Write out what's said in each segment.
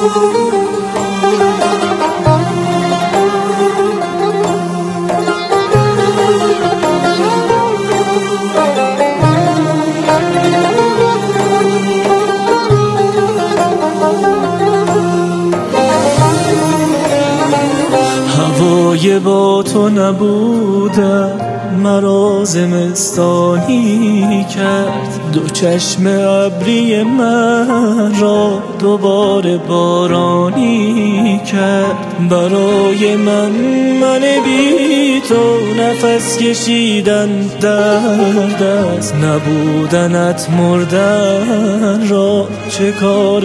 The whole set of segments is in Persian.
هوای با تو نبودن مرا زمستانی کرد، دو چشم ابری من را دوباره بارانی کرد. برای من بی تو نفس کشیدن درد است، نبودنت مردن را چه کار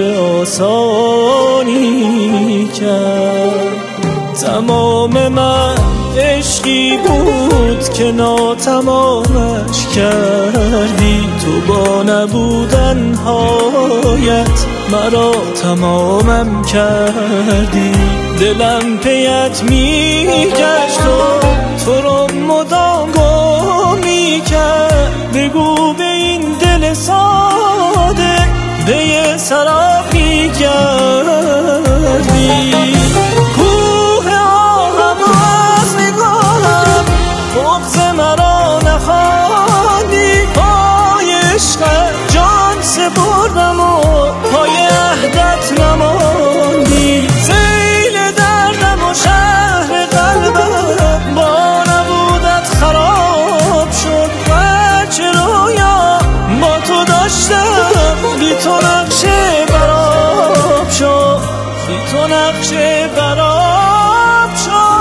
آسانی کرد. تمام من عشقی بود که ناتمامش کردی، تو با نبودن هایت مرا تمامم کردی. دلم پیت میگشت و تو رو مدام گم میکرد، بگو به این دل ساده به یه سراب میگردی. بغض مرا نخواندی، پای عشقت جان سپردم و پای عهدت نماندی. سیل دردم و شهر قلبم با نبودت خراب شد، بچه رویا با تو داشتم بی تو نقشه براب شد، بی تو نقشه براب شد.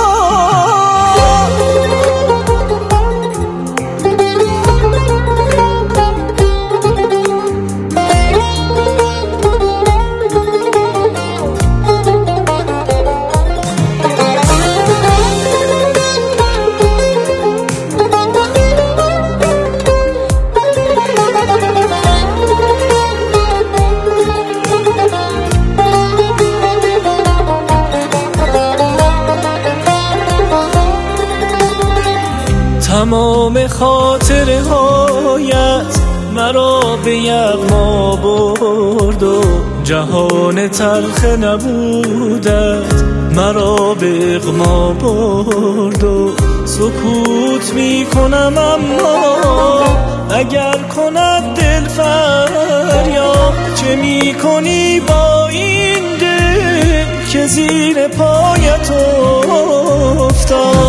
تمام خاطره هایت مرا به یغما برد و جهان تلخ نبودت مرا به اغما برد. و سکوت می کنم اما اگر کند دل فریاد، چه می کنی با این دل که زیر پایت افتاد.